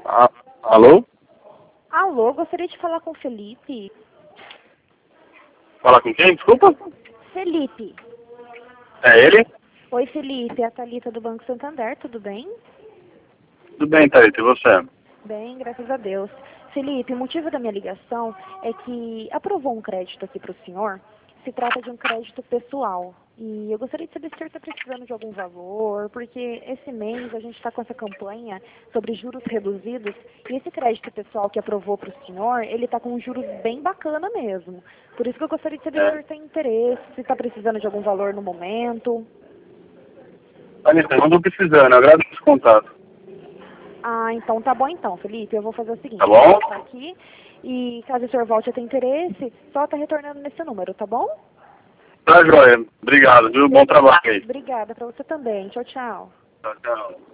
Alô? Alô, gostaria de falar com o Felipe. Falar com quem? Desculpa? Felipe. É ele? Oi, Felipe. É a Thalita do Banco Santander, tudo bem? Tudo bem, Thalita, e você? Bem, graças a Deus. Felipe, o motivo da minha ligação é que aprovou um crédito aqui para o senhor. Se trata de um crédito pessoal. E eu gostaria de saber se o senhor está precisando de algum valor, porque esse mês a gente está com essa campanha sobre juros reduzidos. E esse crédito pessoal que aprovou para o senhor, ele está com juros bem bacana mesmo. Por isso que eu gostaria de saber se o senhor tem interesse, se está precisando de algum valor no momento. Thalita, eu não estou precisando, eu agradeço o contato. Ah, então tá bom então, Felipe. Eu vou fazer o seguinte, Tá eu vou bom? colocar aqui e caso o senhor volte a ter interesse, só tá retornando nesse número, tá bom? Tá, joia. Obrigado, viu? Bom trabalho aí. Obrigada pra você também. Tchau, tchau. Tchau, tchau.